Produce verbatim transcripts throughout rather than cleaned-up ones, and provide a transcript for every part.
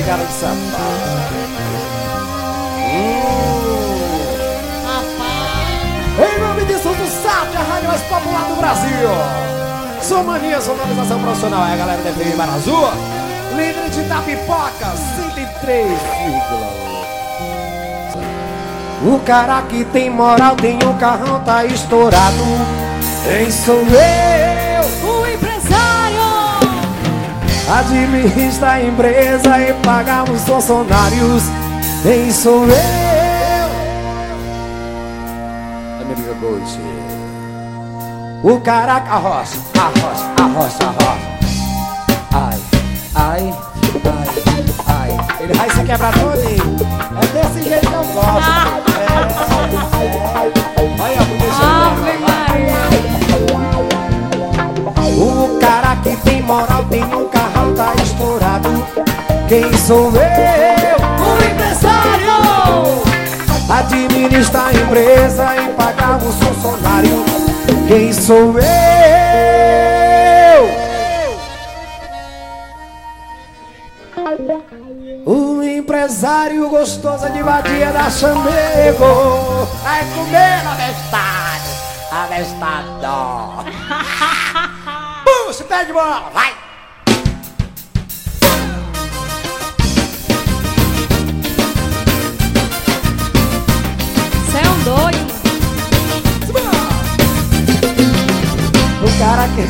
aquele cara de safado. Hum. Em nome de Santo Sátio, a rádio mais popular do Brasil. Sou Mania, sonorização profissional. É a galera da F M Barra Azul, líder de da pipoca, cento e três vírgula oito. O cara que tem moral, tem um carrão, tá estourado. Quem sou eu? O empresário. Administra a empresa e paga os funcionários. Quem sou eu? A minha amiga Gold. O cara que arrocha, arrocha, arrocha, arrocha. Ai, ai, ai, ai. Ele vai se quebrar todinho. É desse jeito que eu gosto. É, é, é. Olha, Ave Maria. o cara que tem moral, tem um carrão, tá estourado. Quem sou eu? O empresário. Administra a empresa e paga os funcionários. Quem sou eu? O empresário gostoso de vadia da chamego. Vai comer na bestade, a bestadão. Puxa, pé de bola, vai! Você é um doido. O cara que...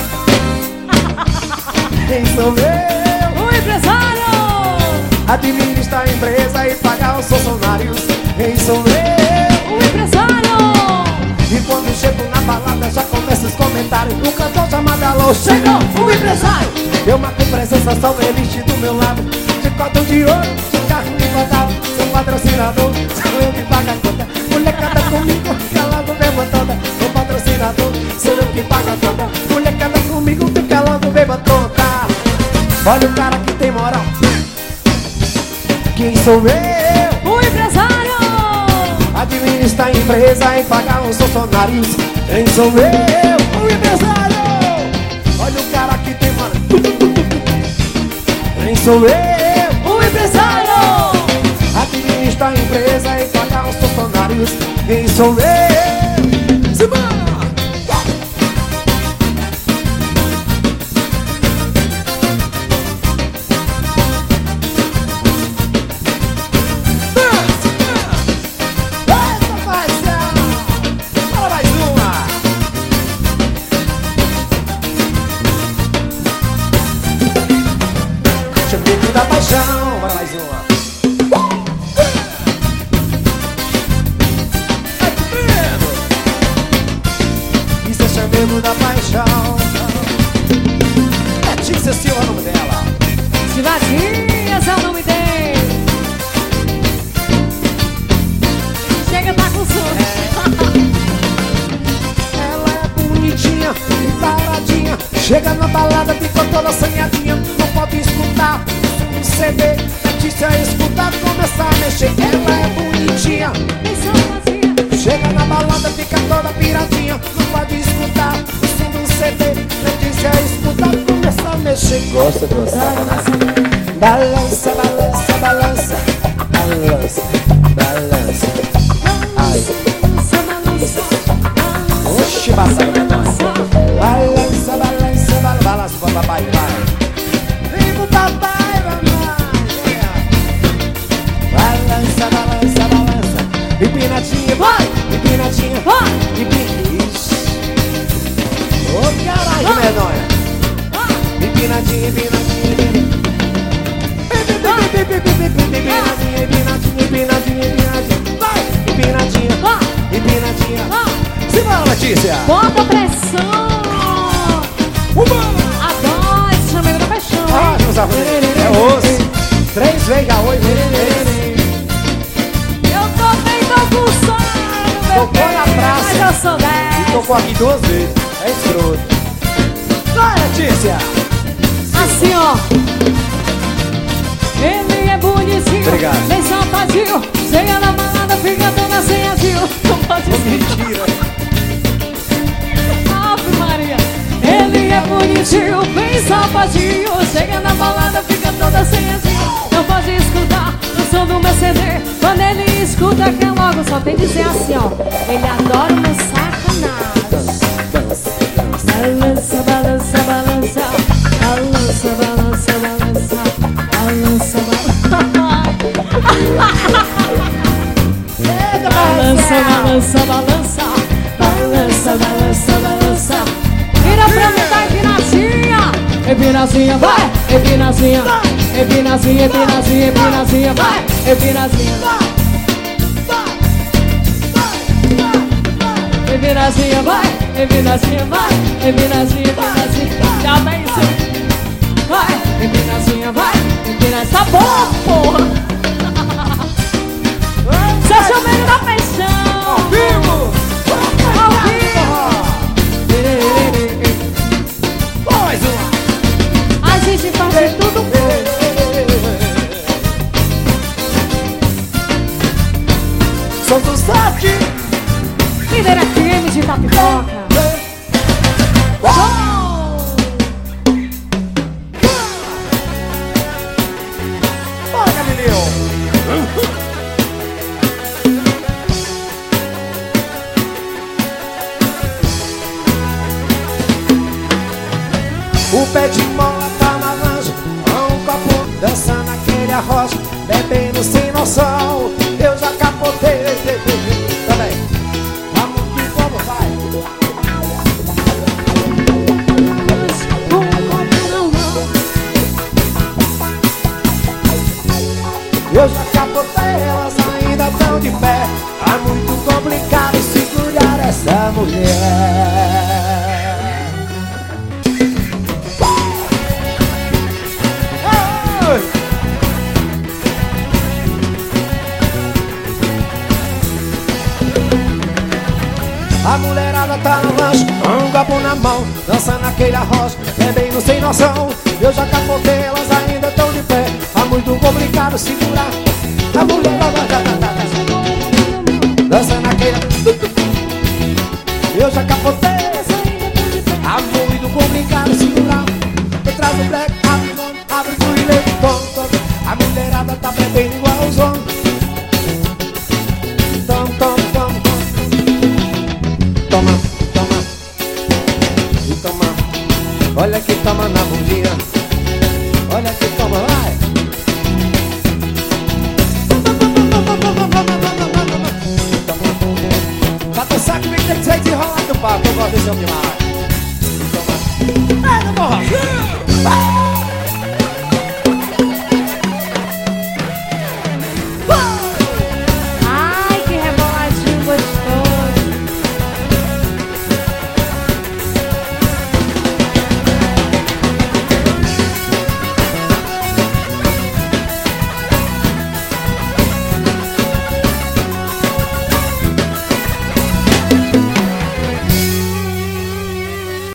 Quem sou eu? O empresário. Administra a empresa e paga os funcionários. Quem sou eu? O empresário. E quando chego na balada já começa os comentários. O cantor chamado Alô, chegou o empresário. Eu marco presença, só elite do meu lado. De cordão de ouro, de carro importado. Seu patrocinador, sou eu que paga a conta. Molecada comigo, fica logo beba toda. Meu patrocinador, sou eu que paga a conta. Molecada comigo, fica logo beba toda. Olha o cara que tem moral. Quem sou eu? O empresário. Administra a empresa e paga os funcionários. Quem sou eu? O empresário. Olha o cara que tem moral. Quem sou eu? O empresário. Administra a empresa e paga os funcionários. Quem sou eu? Simão! Chamego da paixão, bora mais uma. Isso é chamego da paixão. Letícia Silva é o nome dela. Silvadias é o nome dele. Chega, tá com sono. Ela é bonitinha e paradinha. Chega na balada, ficou toda assanhadinha. Não pode escutar um C D. Letícia escuta, começa a mexer. Ela é bonitinha. Chega na balada, fica toda piradinha. Não pode escutar o som do C D. Letícia escuta, começa a mexer. Gosta de dançar, né? Balança, balança, balança. Balança, balança. Ai. Oxi, balança, balança. Balança, balança, balança pro papai, vai. Vem pro papai, mamãe. Balança, balança, balança. Empinadinha, vai. Empinadinha, vai. Empinadinha. Ô, caralho, medonha. Empinadinha, empinadinha, empinadinha. Empinadinha, empinadinha, empinadinha, empinadinha. Vai. Empinadinha, vai. Empinadinha. Simbora, Letícia. Bota pressão. Adoro esse chamego da paixão. Ah, meus amigos, é osso. Três vezes a oito. Eu tô bem, tô com sono, meu Tocou bem, na praça. mas eu sou E dez. tocou aqui duas vezes. É escroto. Vai, Letícia. Assim, ó. Ele é bonitinho. Obrigado. Nem sapatinho. Chega na balada, fica toda sem azil. Não pode ser. Mentira. Ave Maria. Ele é bonitinho, bem sapatinho. Chega na balada, fica toda sem azil. Não pode escuta que é logo, só tem que dizer assim, ó. Ele adora uma sacanagem. Balança, balança, balança. Balança, balança, balança. Balança, balança. Balança, balança, balança. Balança, balança, balança. Vira pra mim, tá empinadinha. Empinadinha, vai. Empinadinha. Empinadinha, empinadinha, empinadinha, vai. Empinadinha. Empinadinha, vai. Empinadinha, vai. Empinadinha, empinadinha. Já vem, sim. Vai. Empinadinha, vai. Empinadinha. Tá bom, porra. Seu chuveiro da paixão. Ao vivo. Ao vivo. Mais uma. A gente faz de tudo. Sou do Sete. Líder F M de Tapipoca. Vai, Camilão. O pé de mola tá na lancha, um copo dançando aquele arroz, bebendo sem noção. Eu já capotei. Também. Vamos que como vai? Eu já capotei, elas ainda tão de pé. Tá muito complicado segurar essa mulher. A mulherada tá no lanche, um copo na mão, dançando aquele arroz, bebendo sem noção. Eu já capotei, elas ainda tão de pé. Tá muito complicado segurar. A mulherada tá, tá, tá, tá, dançando aquele. Eu já capotei, tá muito complicado segurar. Eu trago o black, abre o nome, abre o fui, leite, tom, tom. A mulherada tá bebendo igual os homens. Tom, tom, tom, tom. Toma, toma, e toma. Olha que toma na bundinha. Olha que toma, vai. Toma. Pra dançar comigo tem que sair de rolar do palco. Eu gosto desse homem demais.